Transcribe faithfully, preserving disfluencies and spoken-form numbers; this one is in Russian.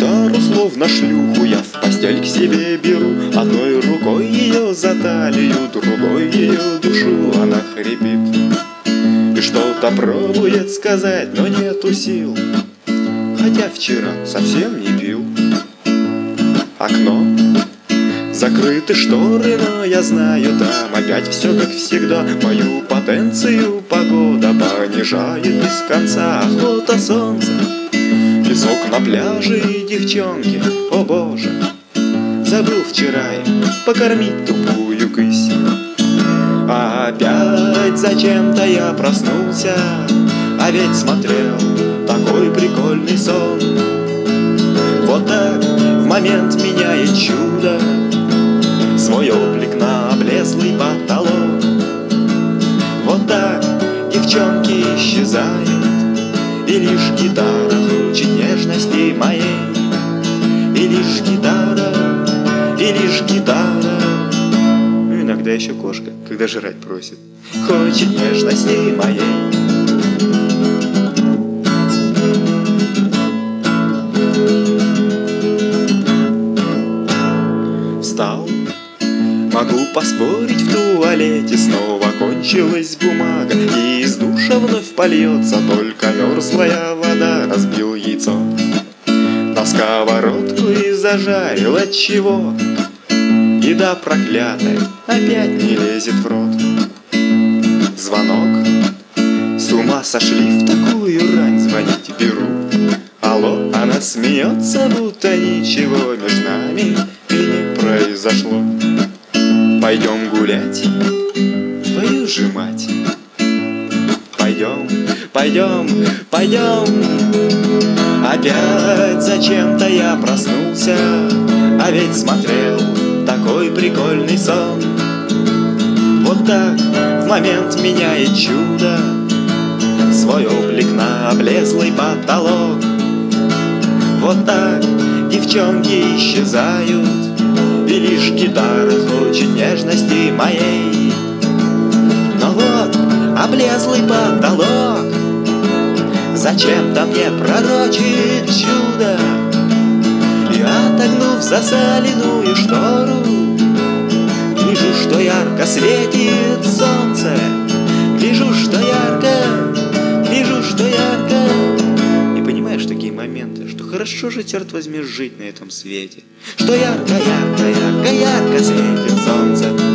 гитару, словно шлюху, я в постель к себе беру. Одной рукой ее за талию, другой ее душу. Она хрипит и что-то пробует сказать, но нету сил, хотя вчера совсем не пил. Окно, закрыты шторы, но я знаю, там опять все как всегда. Мою потенцию погода понижает без конца. Охота, солнце, песок на пляже и девчонки. О боже, забыл вчера им покормить тупую кысь. А опять зачем-то я проснулся, а ведь смотрел такой прикольный сон. Вот так в момент меняет чудо свой облик на облезлый потолок. Вот так девчонки исчезают, и лишь гитара хочет нежности моей. И лишь гитара, и лишь гитара, ну иногда еще кошка, когда жрать просит, хочет нежности моей. Встал, могу поспорить, в туалете снова кончилась бумага, и из душа вновь польется только мерзлая вода. Разбил яйцо на сковородку и зажарил, отчего еда проклятая опять не лезет в рот. Звонок, с ума сошли, в такую рань звонить беру. Алло, она смеется, будто ничего между нами и не произошло. Пойдем гулять, твою же мать. Пойдем, пойдем, пойдем. Опять зачем-то я проснулся, а ведь смотрел такой прикольный сон. Вот так в момент меняет чудо свой облик на облезлый потолок. Вот так девчонки исчезают, и лишь гитара хочет нежности моей. Но вот облезлый потолок зачем-то мне пророчит чудо. И отогнув засаленную штору, вижу, что ярко светит солнце. Вижу, что ярко, вижу, что ярко. И понимаешь такие моменты, что хорошо же, черт возьми, жить на этом свете. Что ярко, ярко, ярко, ярко светит солнце.